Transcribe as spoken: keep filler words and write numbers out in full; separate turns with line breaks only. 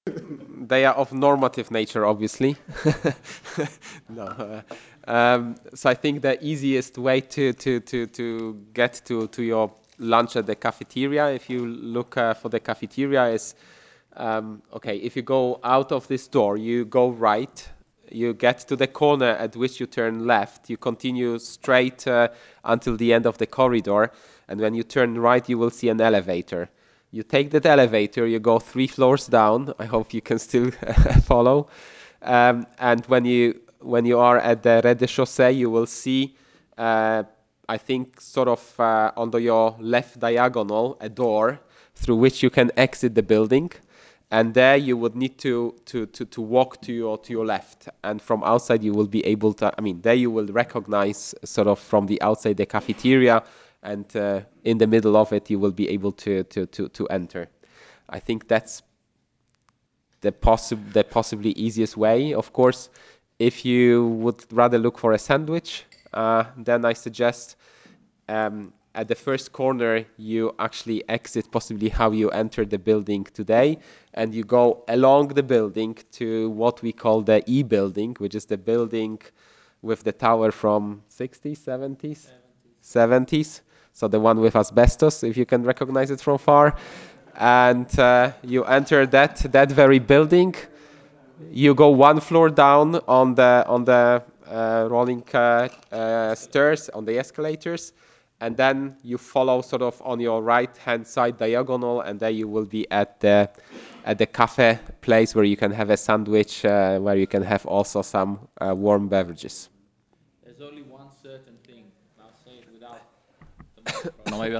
They are of normative nature, obviously. No. uh, Um, so I think the easiest way to to to to get to to your lunch at the cafeteria, if you look uh, for the cafeteria, is um, okay. If you go out of this door, you go right. You get to the corner at which you turn left. You continue straight uh, until the end of the corridor, and when you turn right, you will see an elevator. You take that elevator, you go three floors down. I hope you can still follow. Um, and when you when you are at the rez-de-chaussée, you will see, uh, I think, sort of uh, under your left diagonal, a door through which you can exit the building. And there you would need to, to, to, to walk to your to your left. And from outside, you will be able to. I mean, there you will recognize sort of from the outside the cafeteria, and uh, in the middle of it, you will be able to to to, to enter. I think that's the possi- the possibly easiest way. Of course, if you would rather look for a sandwich, uh, then I suggest um, at the first corner you actually exit possibly how you entered the building today, and you go along the building to what we call the E building, which is the building with the tower from sixties, seventies, seventies. So the one with asbestos, if you can recognize it from far. And uh, you enter that that very building. You go one floor down on the on the uh, rolling uh, uh, stairs, on the escalators, and then you follow sort of on your right hand side diagonal, and there you will be at the at the cafe place where you can have a sandwich, uh, where you can have also some uh, warm beverages.
There's only one certain thing, and I'll say it without the microphone. Or maybe